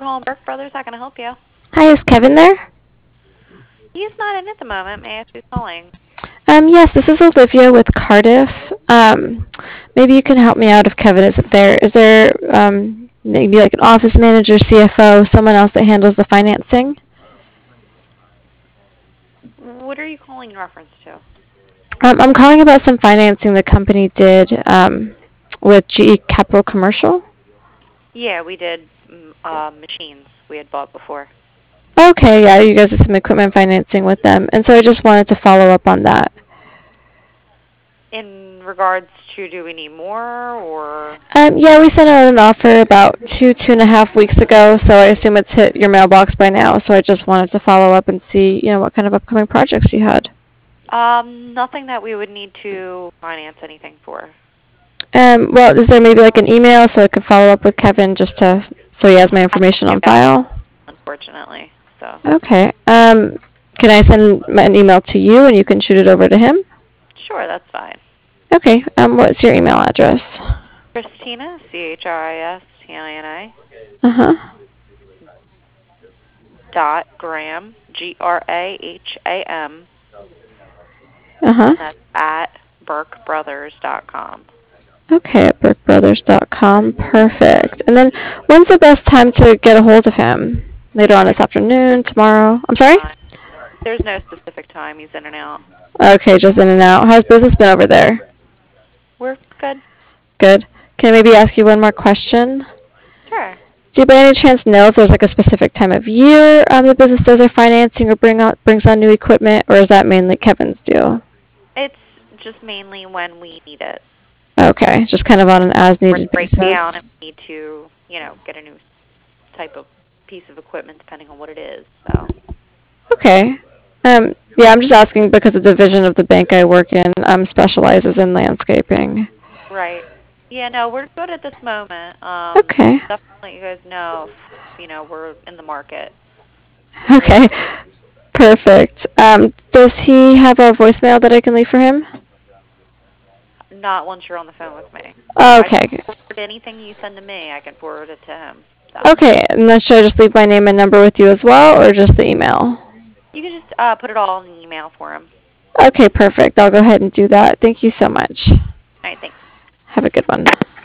calling Burke Brothers. How can I help you? Hi, is Kevin there? He's not in at the moment. May I ask who's calling? Yes, this is Olivia with Cardiff. Maybe you can help me out if Kevin isn't there. Is there maybe like an office manager, CFO, someone else that handles the financing? What are you calling in reference to? I'm calling about some financing the company did with GE Capital Commercial. Yeah, we did machines we had bought before. Okay, yeah, you guys did some equipment financing with them, and so I just wanted to follow up on that. In regards to, do we need more, or? Yeah, we sent out an offer about 2.5 weeks ago, so I assume it's hit your mailbox by now. So I just wanted to follow up and see, what kind of upcoming projects you had. Nothing that we would need to finance anything for. Well, is there maybe like an email so I could follow up with Kevin so he has my I don't information on give out, file? unfortunately. So Okay. Can I send an email to you and you can shoot it over to him? sure, that's fine. Okay. What's your email address? Christina, CHRISTINA, Uh-huh. Graham, GRAHAM, Uh-huh. and that's at BurkeBrothers.com. Okay, at brookbrothers.com. Perfect. And then when's the best time to get a hold of him? Later on this afternoon, tomorrow? I'm sorry? There's no specific time. He's in and out. Okay, just in and out. How's business been over there? We're good. Good. Can I maybe ask you one more question? Sure. Do you by any chance know if there's like a specific time of year the business does their financing or brings on new equipment, or is that mainly Kevin's deal? It's just mainly when we need it. Okay, just kind of on an We're as-needed breaking down basis. and we need to, get a new type of piece of equipment depending on what it is. So. Okay. Yeah, I'm just asking because the division of the bank I work in specializes in landscaping. Right. Yeah, no, we're good at this moment. Okay. Definitely let you guys know if, we're in the market. Okay. Perfect. Does he have a voicemail that I can leave for him? Not once you're on the phone with me. I can Okay. forward anything you send to me. I can forward it to him. So. Okay, and then should I just leave my name and number with you as well, or just the email? You can just put it all in the email for him. Okay, perfect. I'll go ahead and do that. Thank you so much. All right, thanks. Have a good one.